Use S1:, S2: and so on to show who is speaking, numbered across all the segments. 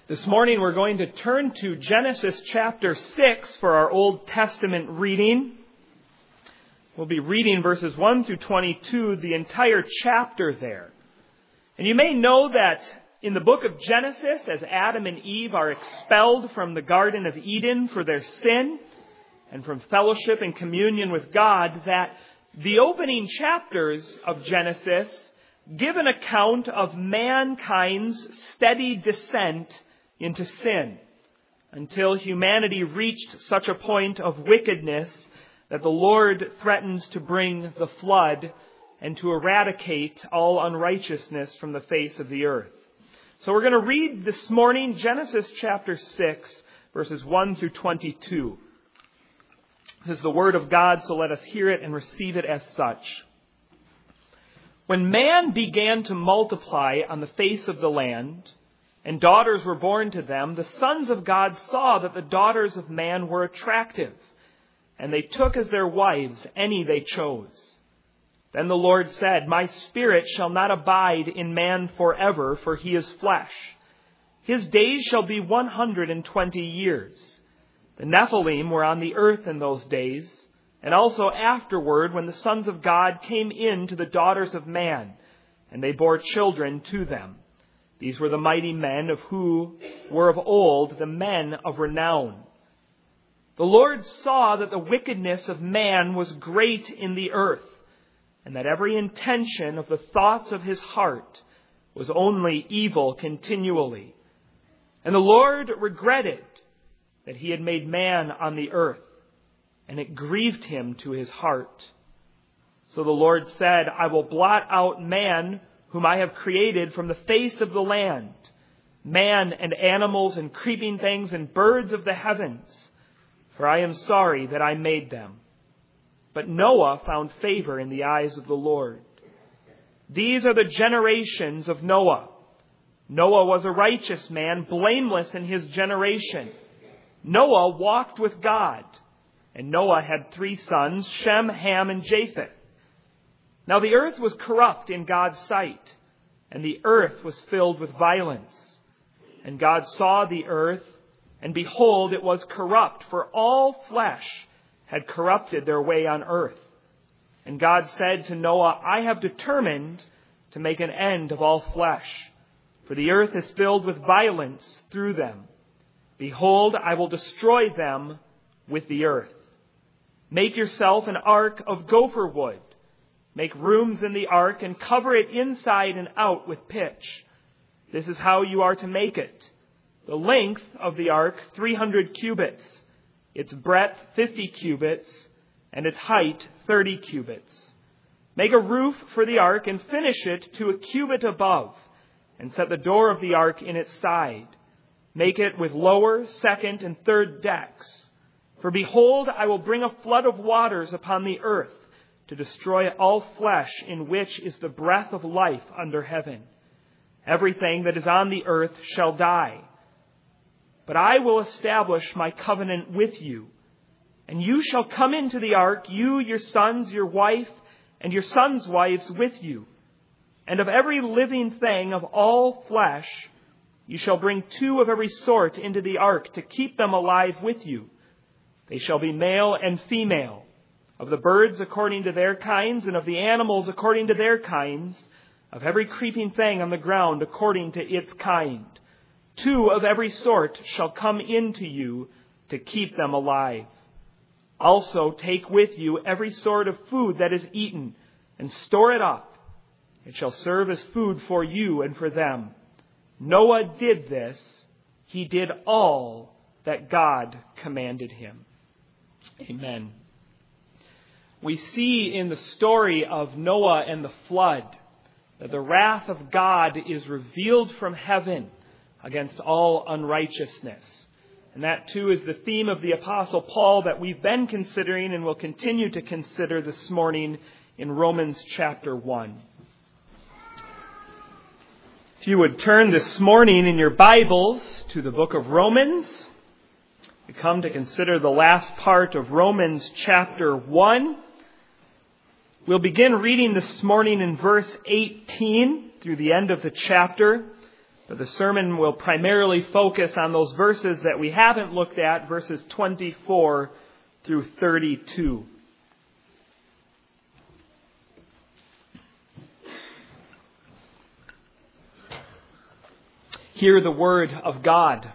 S1: This morning we're going to turn to Genesis chapter 6 for our Old Testament reading. We'll be reading verses 1 through 22, the entire chapter there. And you may know that in the book of Genesis, as Adam and Eve are expelled from the Garden of Eden for their sin and from fellowship and communion with God, that the opening chapters of Genesis give an account of mankind's steady descent into sin until humanity reached such a point of wickedness that the Lord threatens to bring the flood and to eradicate all unrighteousness from the face of the earth. So we're going to read this morning Genesis chapter 6, verses 1 through 22. This is the word of God, so let us hear it and receive it as such. When man began to multiply on the face of the land, and daughters were born to them, the sons of God saw that the daughters of man were attractive, and they took as their wives any they chose. Then the Lord said, "My spirit shall not abide in man forever, for he is flesh. His days shall be 120 years. The Nephilim were on the earth in those days, and also afterward when the sons of God came in to the daughters of man, and they bore children to them. These were the mighty men of who were of old, the men of renown. The Lord saw that the wickedness of man was great in the earth, and that every intention of the thoughts of his heart was only evil continually. And the Lord regretted that he had made man on the earth, and it grieved him to his heart. So the Lord said, I will blot out man whom I have created from the face of the land, man and animals and creeping things and birds of the heavens, for I am sorry that I made them. But Noah found favor in the eyes of the Lord. These are the generations of Noah. Noah was a righteous man, blameless in his generation. Noah walked with God, and Noah had 3 sons, Shem, Ham, and Japheth. Now the earth was corrupt in God's sight, and the earth was filled with violence. And God saw the earth, and behold, it was corrupt, for all flesh had corrupted their way on earth. And God said to Noah, I have determined to make an end of all flesh, for the earth is filled with violence through them. Behold, I will destroy them with the earth. Make yourself an ark of gopher wood. Make rooms in the ark and cover it inside and out with pitch. This is how you are to make it. The length of the ark, 300 cubits. Its breadth, 50 cubits. And its height, 30 cubits. Make a roof for the ark and finish it to a cubit above. And set the door of the ark in its side. Make it with lower, second, and third decks. For behold, I will bring a flood of waters upon the earth, to destroy all flesh in which is the breath of life under heaven. Everything that is on the earth shall die. But I will establish my covenant with you, and you shall come into the ark, you, your sons, your wife, and your sons' wives with you. And of every living thing of all flesh, you shall bring 2 of every sort into the ark to keep them alive with you. They shall be male and female. Of the birds according to their kinds, and of the animals according to their kinds, of every creeping thing on the ground according to its kind. 2 of every sort shall come into you to keep them alive. Also take with you every sort of food that is eaten, and store it up. It shall serve as food for you and for them. Noah did this. He did all that God commanded him. Amen. We see in the story of Noah and the flood that the wrath of God is revealed from heaven against all unrighteousness. And that too is the theme of the Apostle Paul that we've been considering and will continue to consider this morning in Romans chapter 1. If you would turn this morning in your Bibles to the book of Romans, we come to consider the last part of Romans chapter 1. We'll begin reading this morning in verse 18 through the end of the chapter. But the sermon will primarily focus on those verses that we haven't looked at, verses 24 through 32. Hear the word of God.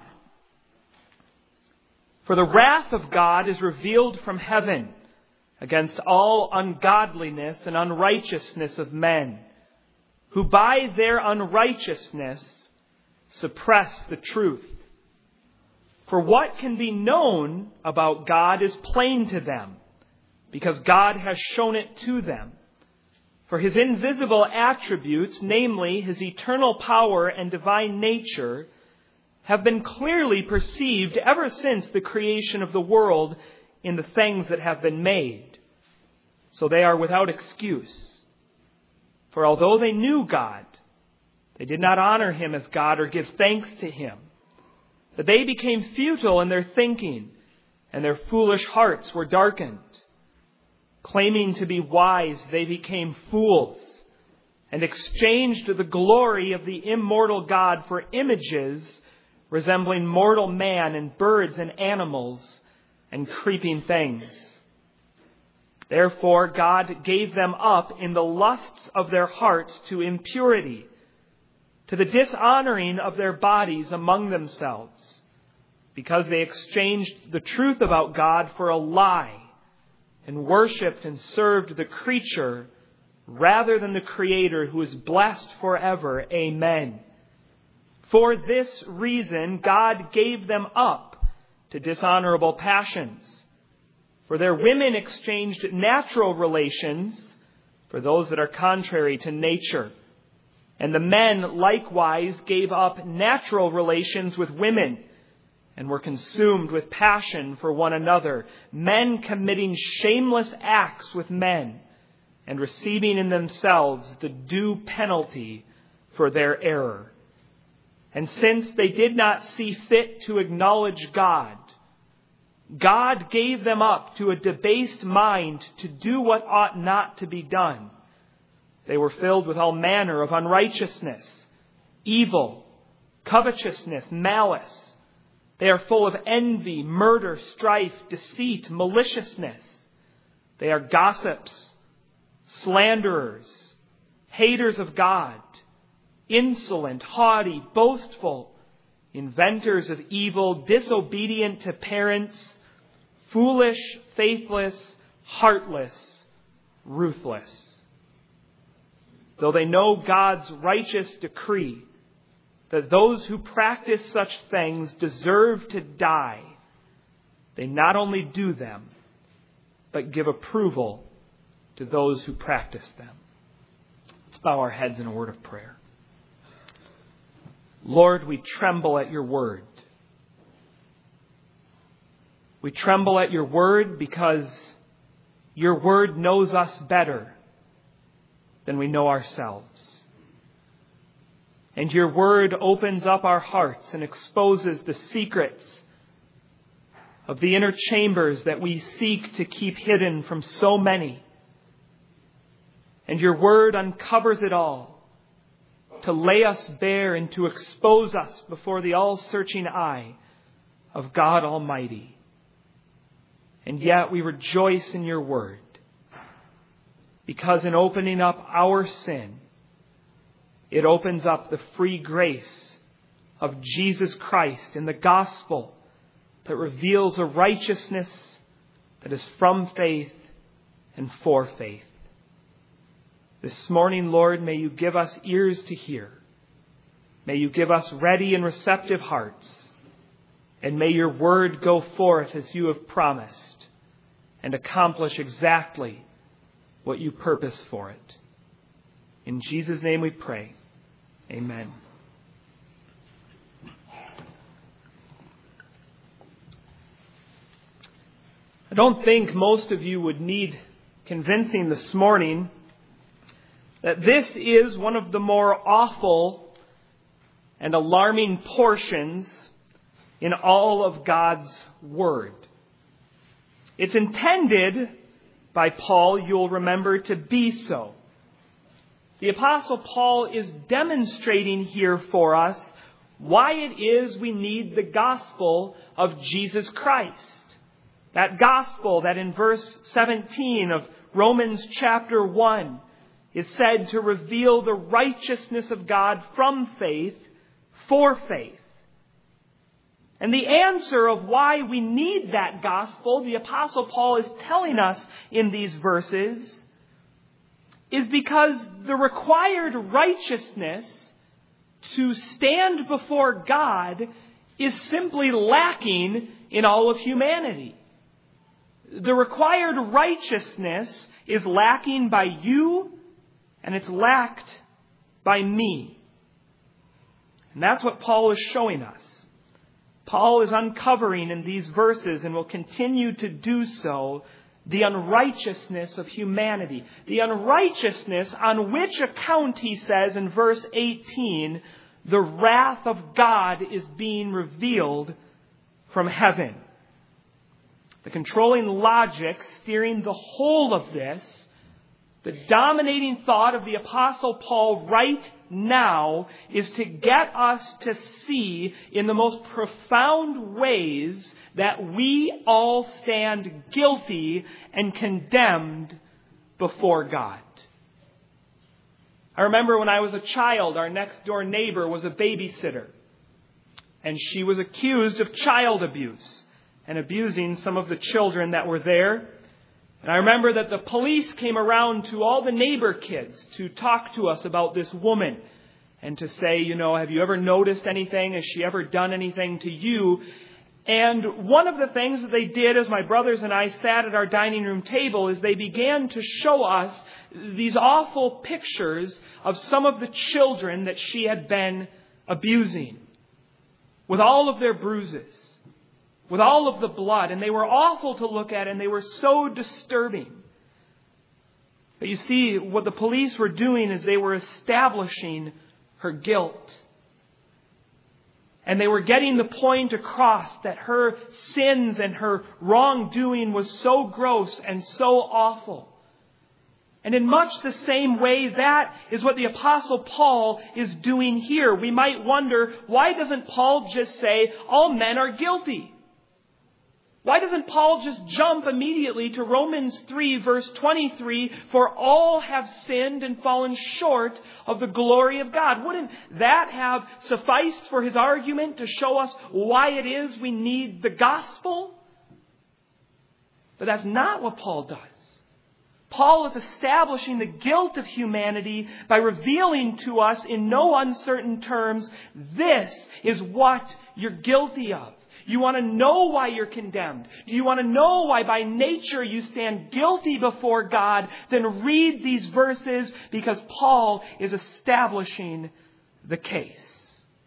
S1: For the wrath of God is revealed from heaven against all ungodliness and unrighteousness of men, who by their unrighteousness suppress the truth. For what can be known about God is plain to them, because God has shown it to them. For his invisible attributes, namely his eternal power and divine nature, have been clearly perceived ever since the creation of the world in the things that have been made. So they are without excuse. For although they knew God, they did not honor him as God or give thanks to him. But they became futile in their thinking, and their foolish hearts were darkened. Claiming to be wise, they became fools and exchanged the glory of the immortal God for images resembling mortal man and birds and animals and creeping things. Therefore, God gave them up in the lusts of their hearts to impurity, to the dishonoring of their bodies among themselves, because they exchanged the truth about God for a lie, and worshipped and served the creature rather than the Creator, who is blessed forever. Amen. For this reason, God gave them up to dishonorable passions. For their women exchanged natural relations for those that are contrary to nature. And the men likewise gave up natural relations with women, and were consumed with passion for one another, men committing shameless acts with men, and receiving in themselves the due penalty for their error. And since they did not see fit to acknowledge God, God gave them up to a debased mind to do what ought not to be done. They were filled with all manner of unrighteousness, evil, covetousness, malice. They are full of envy, murder, strife, deceit, maliciousness. They are gossips, slanderers, haters of God, insolent, haughty, boastful, inventors of evil, disobedient to parents, foolish, faithless, heartless, ruthless. Though they know God's righteous decree that those who practice such things deserve to die, they not only do them, but give approval to those who practice them. Let's bow our heads in a word of prayer. Lord, we tremble at your word. We tremble at your word because your word knows us better than we know ourselves. And your word opens up our hearts and exposes the secrets of the inner chambers that we seek to keep hidden from so many. And your word uncovers it all to lay us bare and to expose us before the all-searching eye of God Almighty. And yet we rejoice in your word, because in opening up our sin, it opens up the free grace of Jesus Christ in the gospel that reveals a righteousness that is from faith and for faith. This morning, Lord, may you give us ears to hear. May you give us ready and receptive hearts. And may your word go forth as you have promised and accomplish exactly what you purpose for it. In Jesus' name we pray. Amen. I don't think most of you would need convincing this morning that this is one of the more awful and alarming portions in all of God's Word. It's intended by Paul, you'll remember, to be so. The Apostle Paul is demonstrating here for us why it is we need the gospel of Jesus Christ. That gospel that in verse 17 of Romans chapter 1 is said to reveal the righteousness of God from faith for faith. And the answer of why we need that gospel, the Apostle Paul is telling us in these verses, is because the required righteousness to stand before God is simply lacking in all of humanity. The required righteousness is lacking by you, and it's lacked by me. And that's what Paul is showing us. Paul is uncovering in these verses, and will continue to do so, the unrighteousness of humanity. The unrighteousness on which account, he says in verse 18, the wrath of God is being revealed from heaven. The controlling logic steering the whole of this, the dominating thought of the Apostle Paul right now, is to get us to see in the most profound ways that we all stand guilty and condemned before God. I remember when I was a child, our next door neighbor was a babysitter, and she was accused of child abuse and abusing some of the children that were there. And I remember that the police came around to all the neighbor kids to talk to us about this woman and to say, have you ever noticed anything? Has she ever done anything to you? And one of the things that they did as my brothers and I sat at our dining room table is they began to show us these awful pictures of some of the children that she had been abusing, with all of their bruises, with all of the blood, and they were awful to look at, and they were so disturbing. But you see, what the police were doing is they were establishing her guilt. And they were getting the point across that her sins and her wrongdoing was so gross and so awful. And in much the same way, that is what the Apostle Paul is doing here. We might wonder, why doesn't Paul just say, all men are guilty? Why doesn't Paul just jump immediately to Romans 3 verse 23, for all have sinned and fallen short of the glory of God? Wouldn't that have sufficed for his argument to show us why it is we need the gospel? But that's not what Paul does. Paul is establishing the guilt of humanity by revealing to us in no uncertain terms, this is what you're guilty of. You want to know why you're condemned? Do you want to know why by nature you stand guilty before God? Then read these verses, because Paul is establishing the case.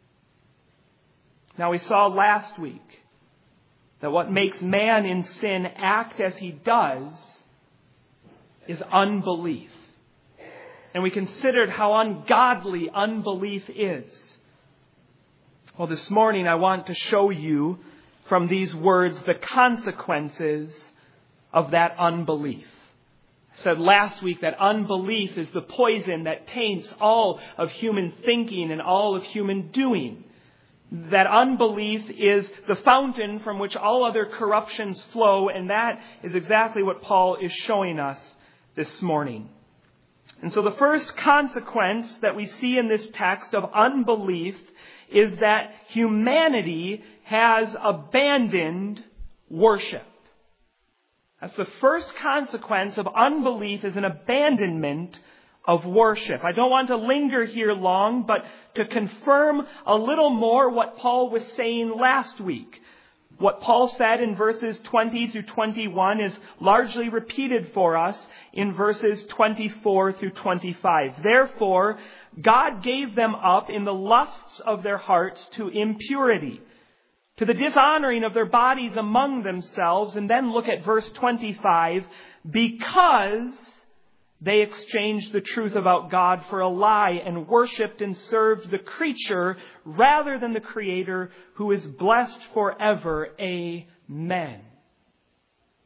S1: Now, we saw last week that what makes man in sin act as he does is unbelief. And we considered how ungodly unbelief is. Well, this morning I want to show you from these words the consequences of that unbelief. I said last week that unbelief is the poison that taints all of human thinking and all of human doing. That unbelief is the fountain from which all other corruptions flow, and that is exactly what Paul is showing us this morning. And so the first consequence that we see in this text of unbelief is that humanity has abandoned worship. That's the first consequence of unbelief, is an abandonment of worship. I don't want to linger here long, but to confirm a little more what Paul was saying last week. What Paul said in verses 20 through 21 is largely repeated for us in verses 24 through 25. Therefore, God gave them up in the lusts of their hearts to impurity, to the dishonoring of their bodies among themselves. And then look at verse 25. Because they exchanged the truth about God for a lie and worshipped and served the creature rather than the Creator, who is blessed forever. Amen.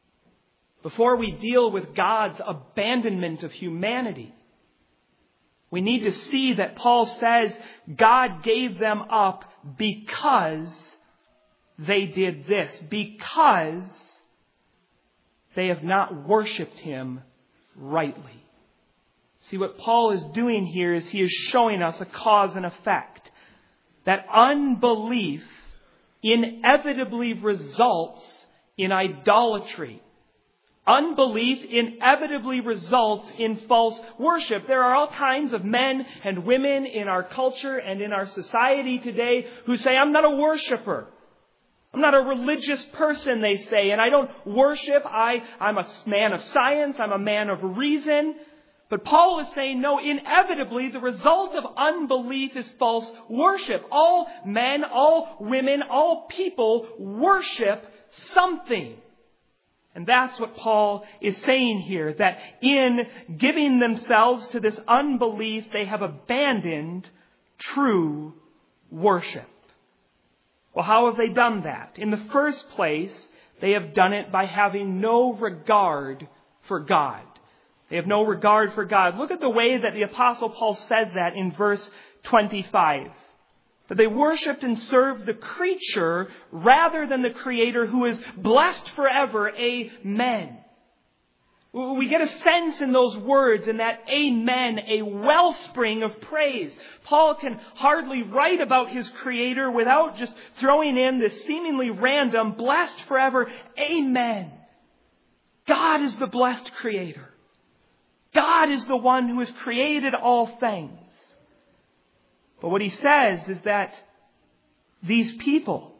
S1: Before we deal with God's abandonment of humanity, we need to see that Paul says God gave them up because they did this, because they have not worshipped Him rightly. See, what Paul is doing here is he is showing us a cause and effect. That unbelief inevitably results in idolatry. Unbelief inevitably results in false worship. There are all kinds of men and women in our culture and in our society today who say, I'm not a worshiper. I'm not a religious person, they say, and I don't worship. I'm a man of science. I'm a man of reason. But Paul is saying, no, inevitably the result of unbelief is false worship. All men, all women, all people worship something. And that's what Paul is saying here, that in giving themselves to this unbelief, they have abandoned true worship. Well, how have they done that? In the first place, they have done it by having no regard for God. They have no regard for God. Look at the way that the Apostle Paul says that in verse 25. That they worshipped and served the creature rather than the Creator who is blessed forever. Amen. We get a sense in those words, in that amen, a wellspring of praise. Paul can hardly write about his Creator without just throwing in this seemingly random, blessed forever, amen. God is the blessed Creator. God is the one who has created all things. But what he says is that these people,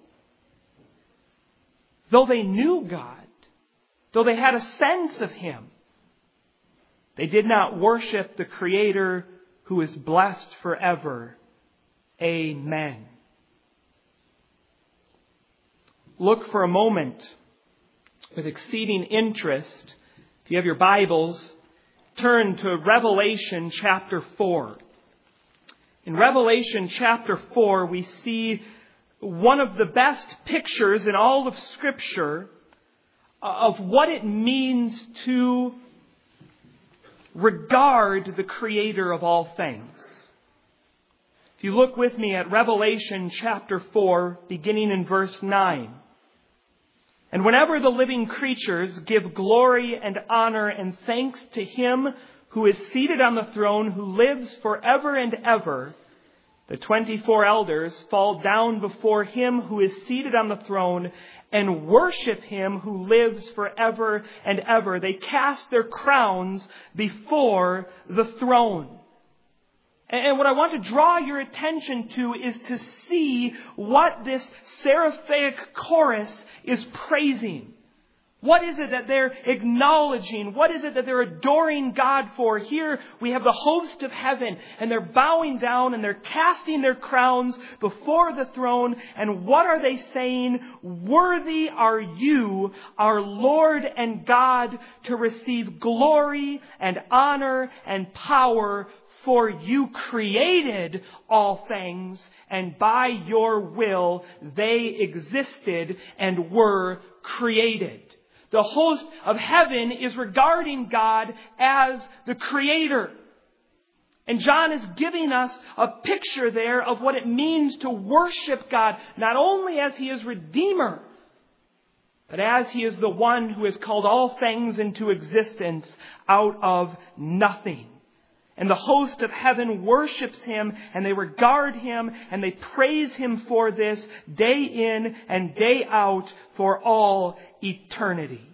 S1: though they knew God, though they had a sense of Him, they did not worship the Creator who is blessed forever. Amen. Look for a moment with exceeding interest. If you have your Bibles, turn to Revelation chapter 4. In Revelation chapter 4, we see one of the best pictures in all of Scripture of what it means to regard the Creator of all things. If you look with me at Revelation chapter 4, beginning in verse 9. And whenever the living creatures give glory and honor and thanks to Him who is seated on the throne, who lives forever and ever, the 24 elders fall down before Him who is seated on the throne and worship Him who lives forever and ever. They cast their crowns before the throne. And what I want to draw your attention to is to see what this seraphic chorus is praising. What is it that they're acknowledging? What is it that they're adoring God for? Here we have the host of heaven, and they're bowing down and they're casting their crowns before the throne. And what are they saying? Worthy are you, our Lord and God, to receive glory and honor and power, for you created all things, and by your will they existed and were created. The host of heaven is regarding God as the Creator. And John is giving us a picture there of what it means to worship God, not only as He is Redeemer, but as He is the one who has called all things into existence out of nothing. And the host of heaven worships Him, and they regard Him, and they praise Him for this day in and day out for all eternity.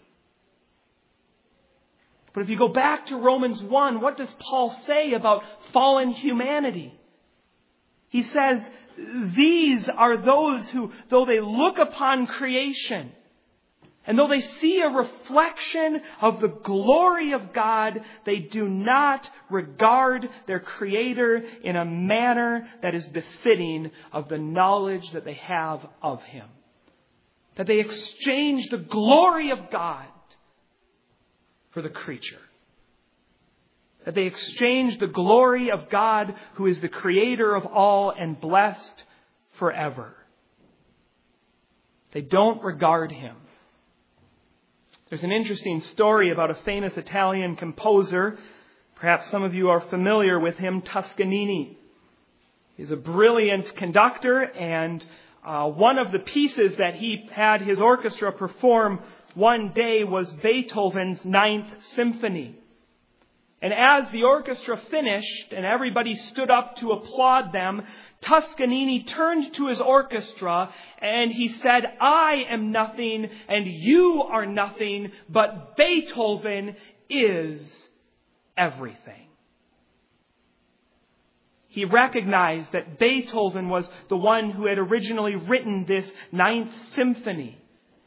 S1: But if you go back to Romans 1, what does Paul say about fallen humanity? He says, these are those who, though they look upon creation, and though they see a reflection of the glory of God, they do not regard their Creator in a manner that is befitting of the knowledge that they have of Him. That they exchange the glory of God for the creature. That they exchange the glory of God, who is the Creator of all and blessed forever. They don't regard Him. There's an interesting story about a famous Italian composer Perhaps some of you are familiar with him, Toscanini. He's a brilliant conductor, and one of the pieces that he had his orchestra perform one day was Beethoven's Ninth Symphony. And as the orchestra finished and everybody stood up to applaud them, Toscanini turned to his orchestra and he said, "I am nothing and you are nothing, but Beethoven is everything." He recognized that Beethoven was the one who had originally written this Ninth Symphony.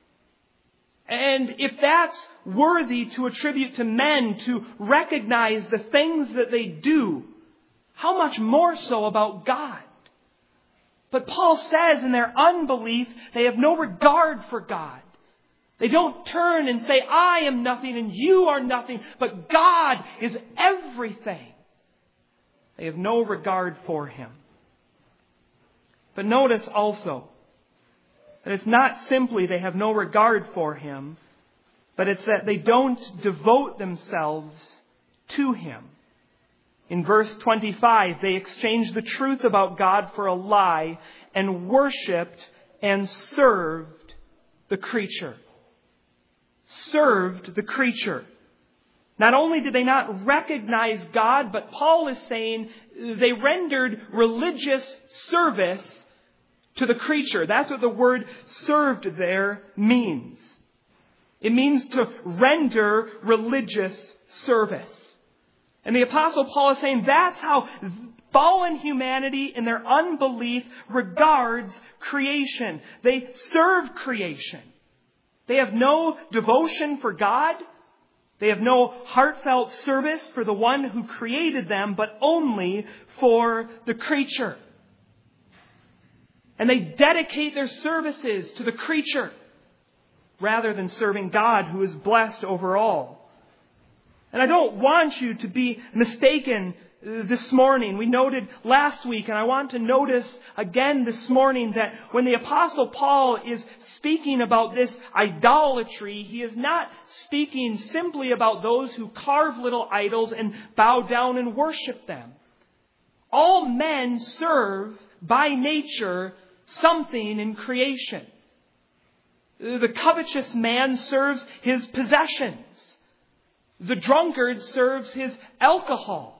S1: And if that's worthy to attribute to men to recognize the things that they do, how much more so about God? But Paul says in their unbelief, they have no regard for God. They don't turn and say, "I am nothing and you are nothing, but God is everything." They have no regard for Him. But notice also that it's not simply they have no regard for Him, but it's that they don't devote themselves to Him. In verse 25, they exchanged the truth about God for a lie and worshipped and served the creature. Served the creature. Not only did they not recognize God, but Paul is saying they rendered religious service to the creature. That's what the word served there means. It means to render religious service. And the Apostle Paul is saying that's how fallen humanity in their unbelief regards creation. They serve creation. They have no devotion for God. They have no heartfelt service for the one who created them, but only for the creature. And they dedicate their services to the creature rather than serving God, who is blessed over all. And I don't want you to be mistaken this morning. We noted last week, and I want to notice again this morning, that when the Apostle Paul is speaking about this idolatry, he is not speaking simply about those who carve little idols and bow down and worship them. All men serve by nature something in creation. The covetous man serves his possessions. The drunkard serves his alcohol.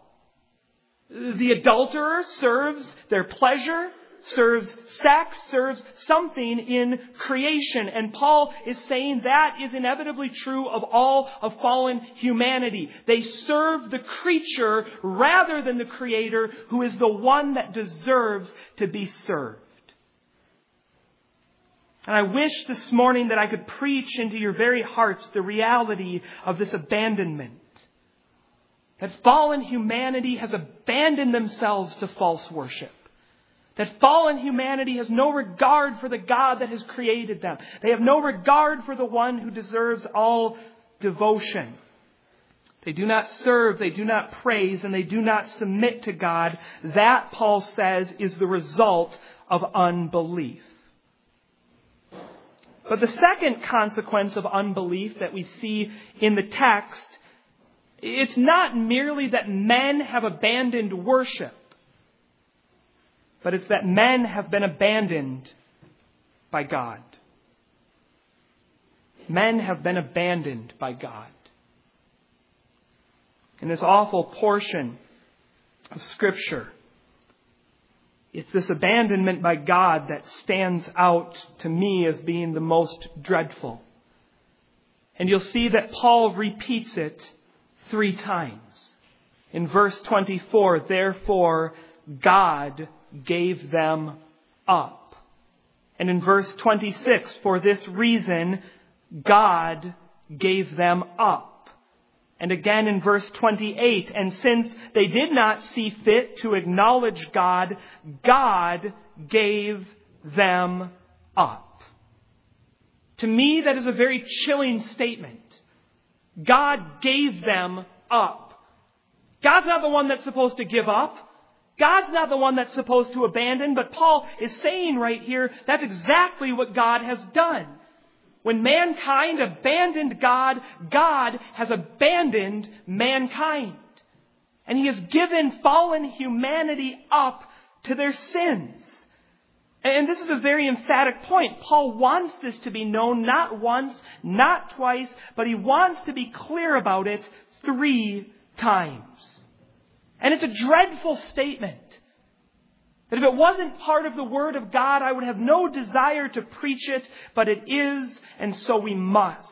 S1: The adulterer serves their pleasure, serves sex, serves something in creation. And Paul is saying that is inevitably true of all of fallen humanity. They serve the creature rather than the Creator, who is the one that deserves to be served. And I wish this morning that I could preach into your very hearts the reality of this abandonment. That fallen humanity has abandoned themselves to false worship. That fallen humanity has no regard for the God that has created them. They have no regard for the one who deserves all devotion. They do not serve, they do not praise, and they do not submit to God. That, Paul says, is the result of unbelief. But the second consequence of unbelief that we see in the text, it's not merely that men have abandoned worship, but it's that men have been abandoned by God. Men have been abandoned by God. In this awful portion of Scripture, it's this abandonment by God that stands out to me as being the most dreadful. And you'll see that Paul repeats it 3 times. In verse 24, therefore God gave them up. And in verse 26, for this reason God gave them up. And again in verse 28, and since they did not see fit to acknowledge God, God gave them up. To me, that is a very chilling statement. God gave them up. God's not the one that's supposed to give up. God's not the one that's supposed to abandon. But Paul is saying right here, that's exactly what God has done. When mankind abandoned God, God has abandoned mankind. And He has given fallen humanity up to their sins. And this is a very emphatic point. Paul wants this to be known not once, not twice, but he wants to be clear about it 3 times. And it's a dreadful statement. That if it wasn't part of the Word of God, I would have no desire to preach it, but it is, and so we must.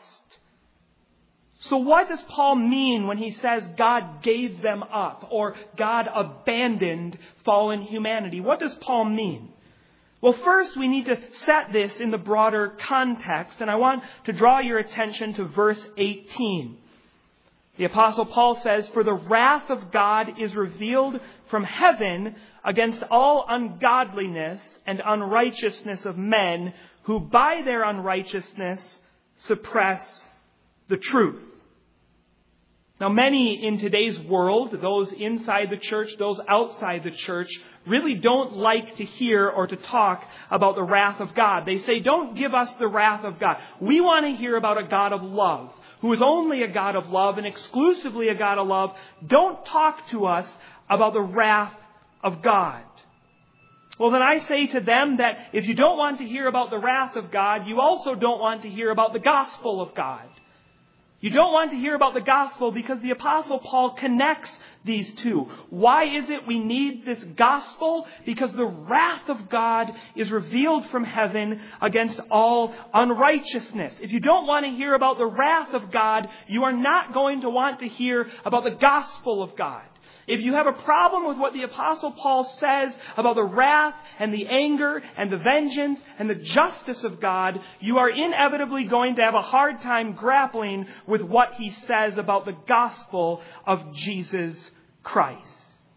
S1: So what does Paul mean when he says God gave them up, or God abandoned fallen humanity? What does Paul mean? Well, first we need to set this in the broader context, and I want to draw your attention to verse 18. The Apostle Paul says, "For the wrath of God is revealed from heaven against all ungodliness and unrighteousness of men who by their unrighteousness suppress the truth." Now, many in today's world, those inside the church, those outside the church, really don't like to hear or to talk about the wrath of God. They say, don't give us the wrath of God. We want to hear about a God of love, who is only a God of love and exclusively a God of love. Don't talk to us about the wrath of God. Well, then I say to them that if you don't want to hear about the wrath of God, you also don't want to hear about the gospel of God. You don't want to hear about the gospel because the Apostle Paul connects these two. Why is it we need this gospel? Because the wrath of God is revealed from heaven against all unrighteousness. If you don't want to hear about the wrath of God, you are not going to want to hear about the gospel of God. If you have a problem with what the Apostle Paul says about the wrath and the anger and the vengeance and the justice of God, you are inevitably going to have a hard time grappling with what he says about the gospel of Jesus Christ.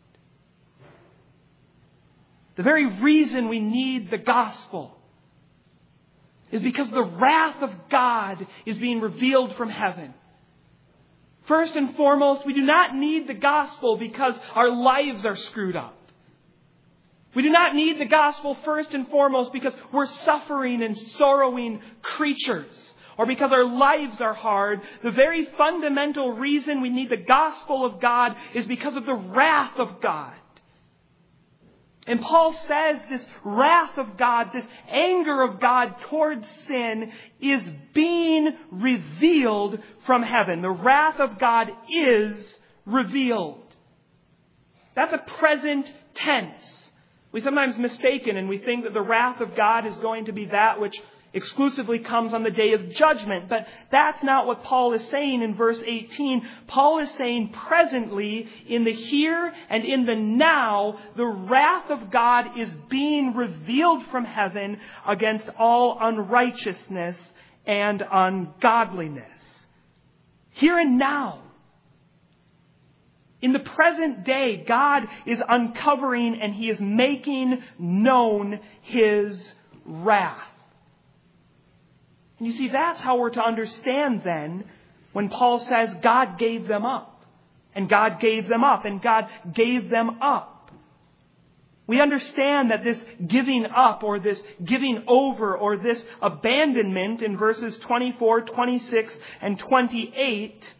S1: The very reason we need the gospel is because the wrath of God is being revealed from heaven. First and foremost, we do not need the gospel because our lives are screwed up. We do not need the gospel first and foremost because we're suffering and sorrowing creatures, or because our lives are hard. The very fundamental reason we need the gospel of God is because of the wrath of God. And Paul says this wrath of God, this anger of God towards sin is being revealed from heaven. The wrath of God is revealed. That's a present tense. We sometimes mistake and we think that the wrath of God is going to be that which exclusively comes on the day of judgment. But that's not what Paul is saying in verse 18. Paul is saying presently, in the here and in the now, the wrath of God is being revealed from heaven against all unrighteousness and ungodliness. Here and now. In the present day, God is uncovering and He is making known His wrath. And you see, that's how we're to understand then when Paul says God gave them up. And God gave them up. And God gave them up. We understand that this giving up or this giving over or this abandonment in verses 24, 26, and 28,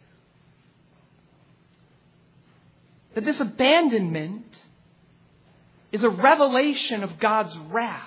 S1: that this abandonment is a revelation of God's wrath.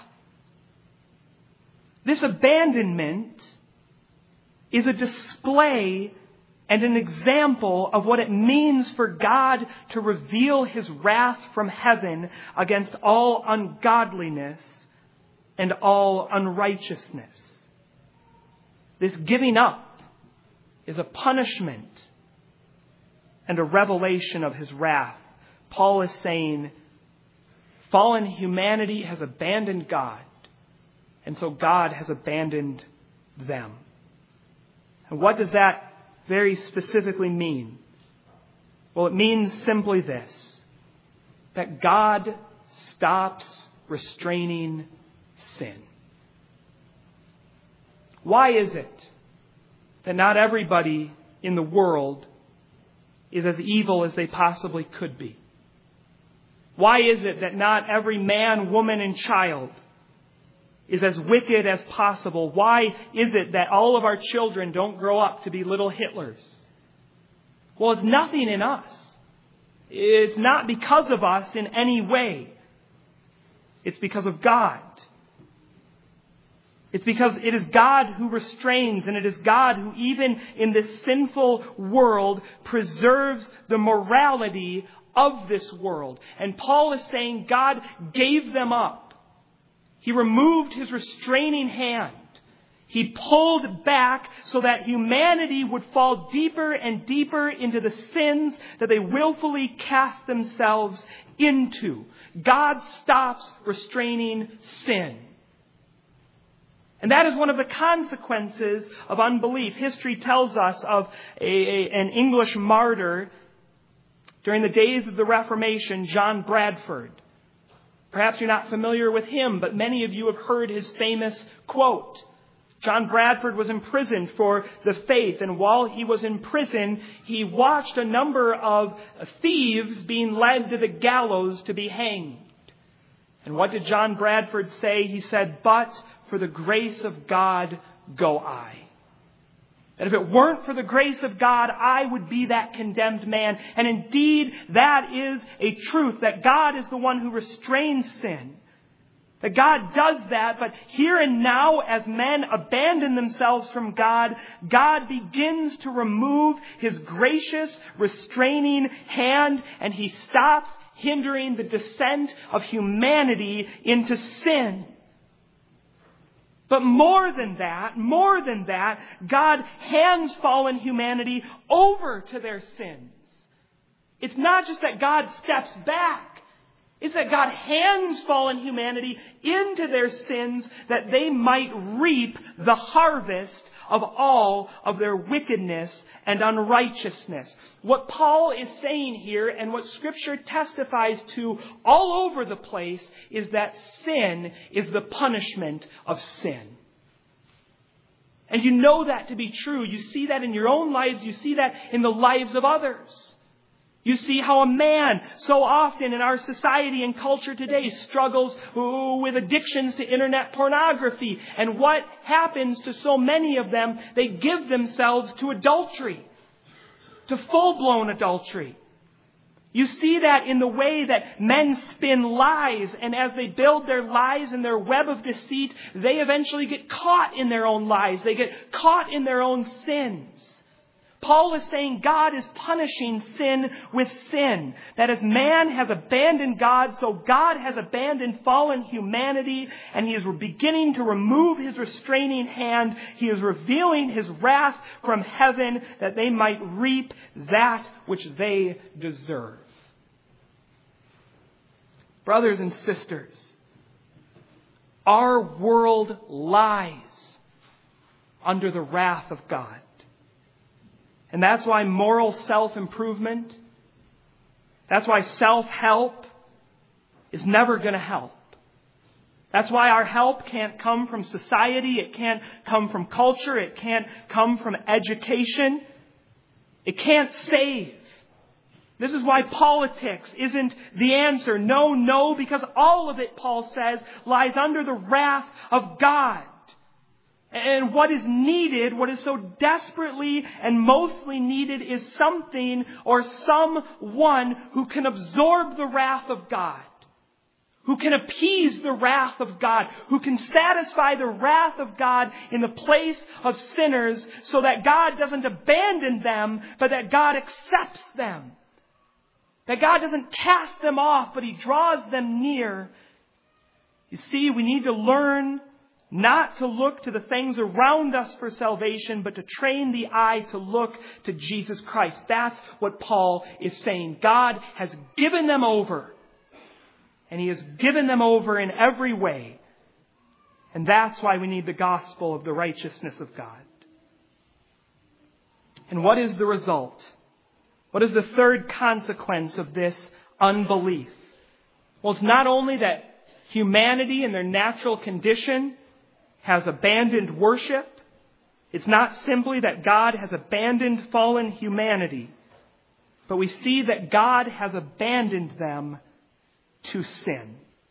S1: This abandonment is a display and an example of what it means for God to reveal His wrath from heaven against all ungodliness and all unrighteousness. This giving up is a punishment and a revelation of His wrath. Paul is saying, fallen humanity has abandoned God. And so God has abandoned them. And what does that very specifically mean? Well, it means simply this, that God stops restraining sin. Why is it that not everybody in the world is as evil as they possibly could be? Why is it that not every man, woman, and child is as wicked as possible? Why is it that all of our children don't grow up to be little Hitlers? Well, it's nothing in us. It's not because of us in any way. It's because of God. It's because it is God who restrains, and it is God who, even in this sinful world, preserves the morality of this world. And Paul is saying God gave them up. He removed his restraining hand. He pulled back so that humanity would fall deeper and deeper into the sins that they willfully cast themselves into. God stops restraining sin. And that is one of the consequences of unbelief. History tells us of an English martyr during the days of the Reformation, John Bradford. Perhaps you're not familiar with him, but many of you have heard his famous quote. John Bradford was imprisoned for the faith, and while he was in prison, he watched a number of thieves being led to the gallows to be hanged. And what did John Bradford say? He said, "But for the grace of God go I." That if it weren't for the grace of God, I would be that condemned man. And indeed, that is a truth, that God is the one who restrains sin. That God does that, but here and now, as men abandon themselves from God, God begins to remove his gracious, restraining hand, and he stops hindering the descent of humanity into sin. But more than that, God hands fallen humanity over to their sins. It's not just that God steps back. It's that God hands fallen humanity into their sins that they might reap the harvest of all of their wickedness and unrighteousness. What Paul is saying here, and what Scripture testifies to all over the place, is that sin is the punishment of sin. And you know that to be true. You see that in your own lives. You see that in the lives of others. You see how a man so often in our society and culture today struggles with addictions to internet pornography. And what happens to so many of them? They give themselves to adultery, to full-blown adultery. You see that in the way that men spin lies, and as they build their lies and their web of deceit, they eventually get caught in their own lies. They get caught in their own sins. Paul is saying God is punishing sin with sin. That as man has abandoned God, so God has abandoned fallen humanity, and he is beginning to remove his restraining hand. He is revealing his wrath from heaven that they might reap that which they deserve. Brothers and sisters, our world lies under the wrath of God. And that's why moral self-improvement, that's why self-help is never going to help. That's why our help can't come from society. It can't come from culture. It can't come from education. It can't save. This is why politics isn't the answer. No, because all of it, Paul says, lies under the wrath of God. And what is needed, what is so desperately and mostly needed, is something or someone who can absorb the wrath of God, who can appease the wrath of God, who can satisfy the wrath of God in the place of sinners so that God doesn't abandon them, but that God accepts them. That God doesn't cast them off, but he draws them near. You see, we need to learn not to look to the things around us for salvation, but to train the eye to look to Jesus Christ. That's what Paul is saying. God has given them over. And he has given them over in every way. And that's why we need the gospel of the righteousness of God. And what is the result? What is the third consequence of this unbelief? Well, it's not only that humanity in their natural condition has abandoned worship. It's not simply that God has abandoned fallen humanity, but we see that God has abandoned them to sin.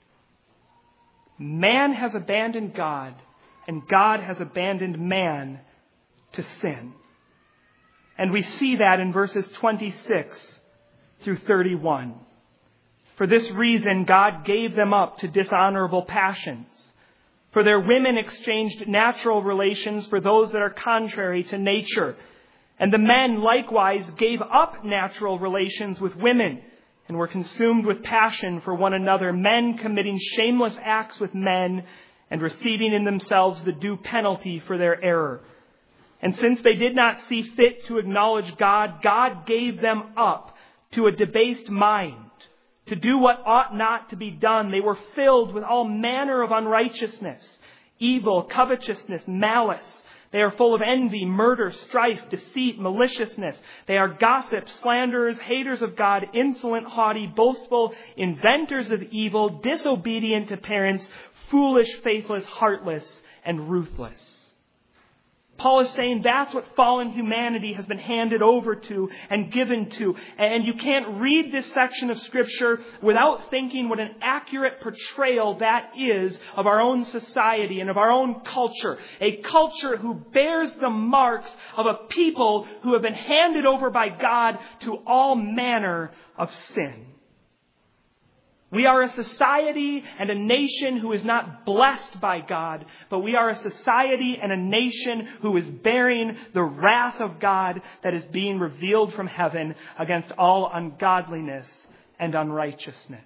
S1: Man has abandoned God, and God has abandoned man to sin. And we see that in verses 26 through 31. For this reason, God gave them up to dishonorable passions. For their women exchanged natural relations for those that are contrary to nature. And the men likewise gave up natural relations with women and were consumed with passion for one another, men committing shameless acts with men and receiving in themselves the due penalty for their error. And since they did not see fit to acknowledge God, God gave them up to a debased mind, to do what ought not to be done. They were filled with all manner of unrighteousness, evil, covetousness, malice. They are full of envy, murder, strife, deceit, maliciousness. They are gossips, slanderers, haters of God, insolent, haughty, boastful, inventors of evil, disobedient to parents, foolish, faithless, heartless, and ruthless. Paul is saying that's what fallen humanity has been handed over to and given to. And you can't read this section of Scripture without thinking what an accurate portrayal that is of our own society and of our own culture. A culture who bears the marks of a people who have been handed over by God to all manner of sin. We are a society and a nation who is not blessed by God, but we are a society and a nation who is bearing the wrath of God that is being revealed from heaven against all ungodliness and unrighteousness.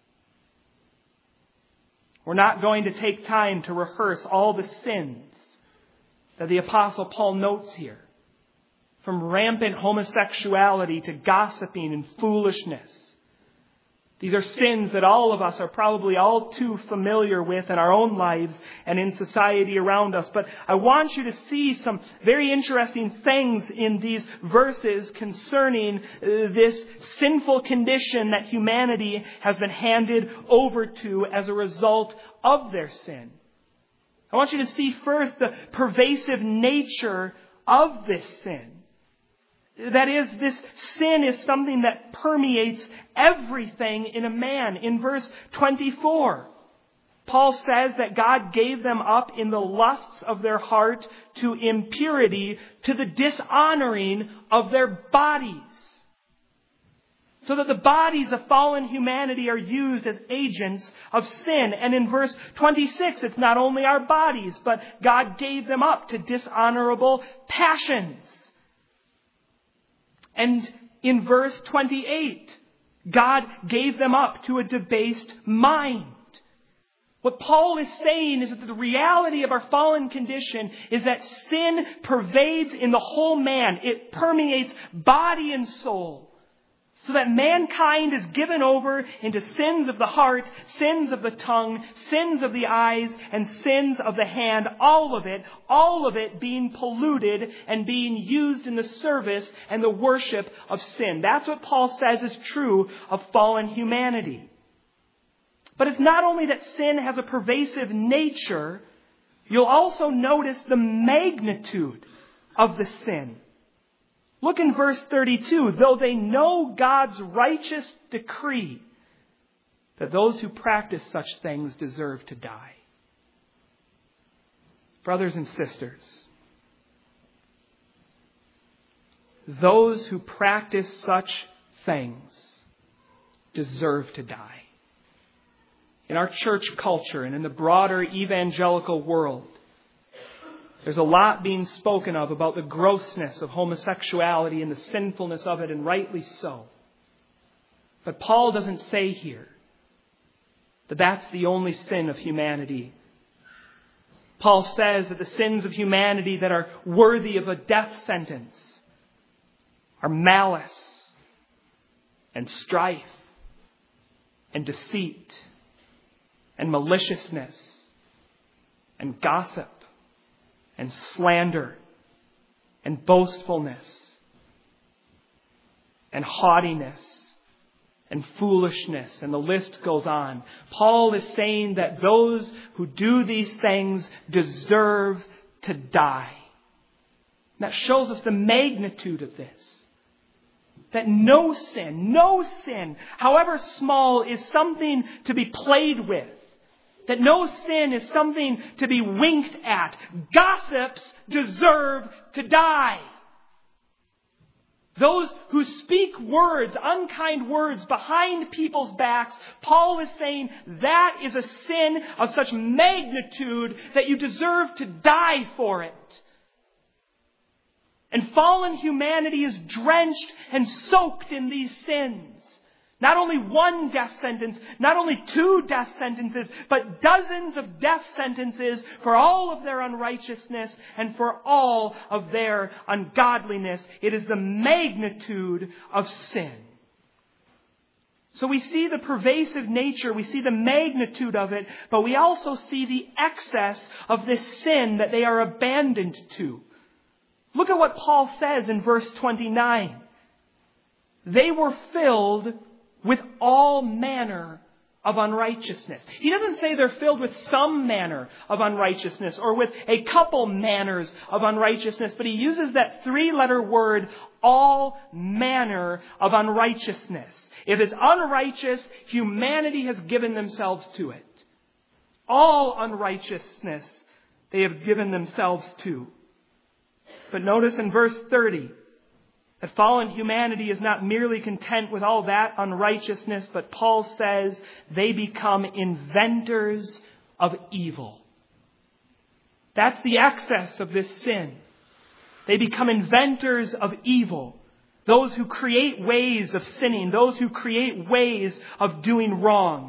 S1: We're not going to take time to rehearse all the sins that the Apostle Paul notes here, from rampant homosexuality to gossiping and foolishness. These are sins that all of us are probably all too familiar with in our own lives and in society around us. But I want you to see some very interesting things in these verses concerning this sinful condition that humanity has been handed over to as a result of their sin. I want you to see first the pervasive nature of this sin. That is, this sin is something that permeates everything in a man. In verse 24, Paul says that God gave them up in the lusts of their heart to impurity, to the dishonoring of their bodies. So that the bodies of fallen humanity are used as agents of sin. And in verse 26, it's not only our bodies, but God gave them up to dishonorable passions. And in verse 28, God gave them up to a debased mind. What Paul is saying is that the reality of our fallen condition is that sin pervades in the whole man. It permeates body and soul. So that mankind is given over into sins of the heart, sins of the tongue, sins of the eyes, and sins of the hand. All of it being polluted and being used in the service and the worship of sin. That's what Paul says is true of fallen humanity. But it's not only that sin has a pervasive nature, you'll also notice the magnitude of the sin. Look in verse 32. Though they know God's righteous decree that those who practice such things deserve to die. Brothers and sisters, those who practice such things deserve to die. In our church culture and in the broader evangelical world, there's a lot being spoken of about the grossness of homosexuality and the sinfulness of it, and rightly so. But Paul doesn't say here that that's the only sin of humanity. Paul says that the sins of humanity that are worthy of a death sentence are malice and strife and deceit and maliciousness and gossip and slander and boastfulness and haughtiness and foolishness, and the list goes on. Paul is saying that those who do these things deserve to die. And that shows us the magnitude of this. That no sin, however small, is something to be played with. That no sin is something to be winked at. Gossips deserve to die. Those who speak words, unkind words, behind people's backs, Paul is saying that is a sin of such magnitude that you deserve to die for it. And fallen humanity is drenched and soaked in these sins. Not only one death sentence, not only 2 death sentences, but dozens of death sentences for all of their unrighteousness and for all of their ungodliness. It is the magnitude of sin. So we see the pervasive nature, we see the magnitude of it, but we also see the excess of this sin that they are abandoned to. Look at what Paul says in verse 29. They were filled with all manner of unrighteousness. He doesn't say they're filled with some manner of unrighteousness or with a couple manners of unrighteousness, but he uses that 3-letter word, all manner of unrighteousness. If it's unrighteous, humanity has given themselves to it. All unrighteousness they have given themselves to. But notice in verse 30, that fallen humanity is not merely content with all that unrighteousness, but Paul says they become inventors of evil. That's the excess of this sin. They become inventors of evil. Those who create ways of sinning, those who create ways of doing wrong.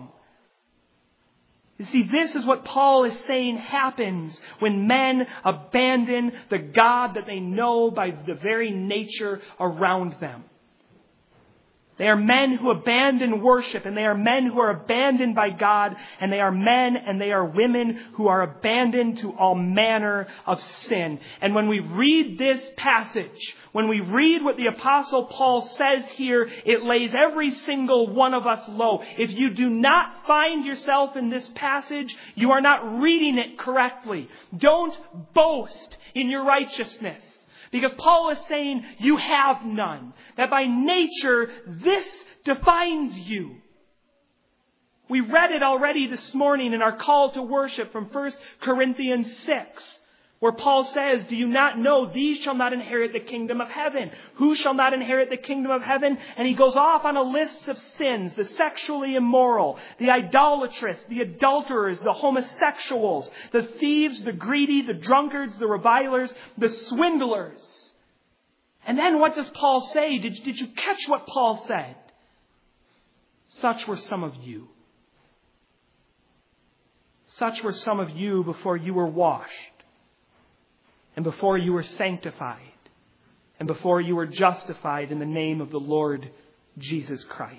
S1: You see, this is what Paul is saying happens when men abandon the God that they know by the very nature around them. They are men who abandon worship, and they are men who are abandoned by God, and they are men and they are women who are abandoned to all manner of sin. And when we read this passage, when we read what the Apostle Paul says here, it lays every single one of us low. If you do not find yourself in this passage, you are not reading it correctly. Don't boast in your righteousness. Because Paul is saying you have none. That by nature, this defines you. We read it already this morning in our call to worship from 1 Corinthians 6. Where Paul says, do you not know these shall not inherit the kingdom of heaven? Who shall not inherit the kingdom of heaven? And he goes off on a list of sins. The sexually immoral, the idolatrous, the adulterers, the homosexuals, the thieves, the greedy, the drunkards, the revilers, the swindlers. And then what does Paul say? Did you catch what Paul said? Such were some of you. Such were some of you before you were washed. And before you were sanctified, and before you were justified in the name of the Lord Jesus Christ.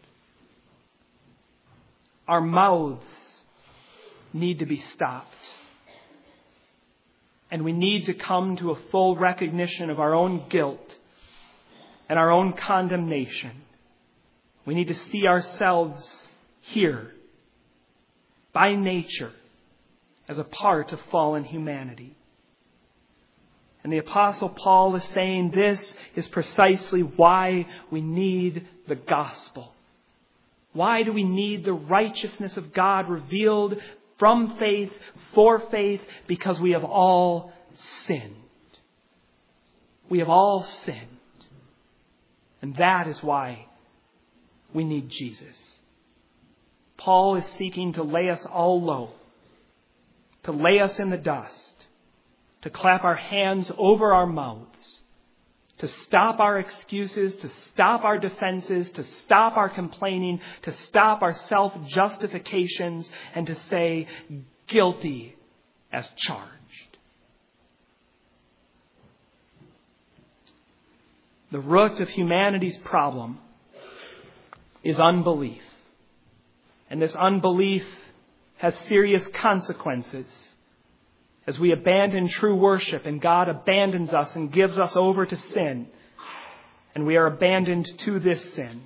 S1: Our mouths need to be stopped. And we need to come to a full recognition of our own guilt and our own condemnation. We need to see ourselves here, by nature, as a part of fallen humanity. And the Apostle Paul is saying this is precisely why we need the gospel. Why do we need the righteousness of God revealed from faith, for faith? Because we have all sinned. We have all sinned. And that is why we need Jesus. Paul is seeking to lay us all low, to lay us in the dust, to clap our hands over our mouths, to stop our excuses, to stop our defenses, to stop our complaining, to stop our self-justifications, and to say, guilty as charged. The root of humanity's problem is unbelief. And this unbelief has serious consequences. As we abandon true worship and God abandons us and gives us over to sin, and we are abandoned to this sin.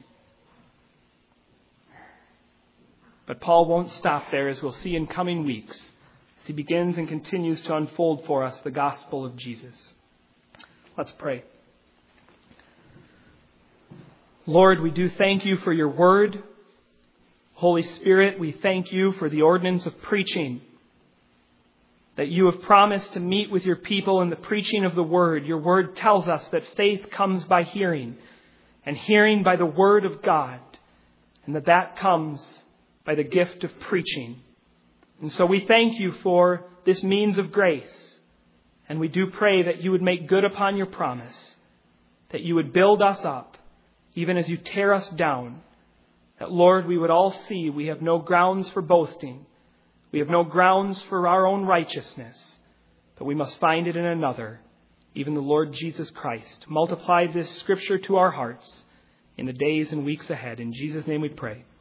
S1: But Paul won't stop there, as we'll see in coming weeks, as he begins and continues to unfold for us the gospel of Jesus. Let's pray. Lord, we do thank you for your word. Holy Spirit, we thank you for the ordinance of preaching, that you have promised to meet with your people in the preaching of the word. Your word tells us that faith comes by hearing, and hearing by the word of God, and that comes by the gift of preaching. And so we thank you for this means of grace, and we do pray that you would make good upon your promise, that you would build us up, even as you tear us down, that, Lord, we would all see we have no grounds for boasting. We have no grounds for our own righteousness, but we must find it in another, even the Lord Jesus Christ. Multiply this scripture to our hearts in the days and weeks ahead. In Jesus' name we pray.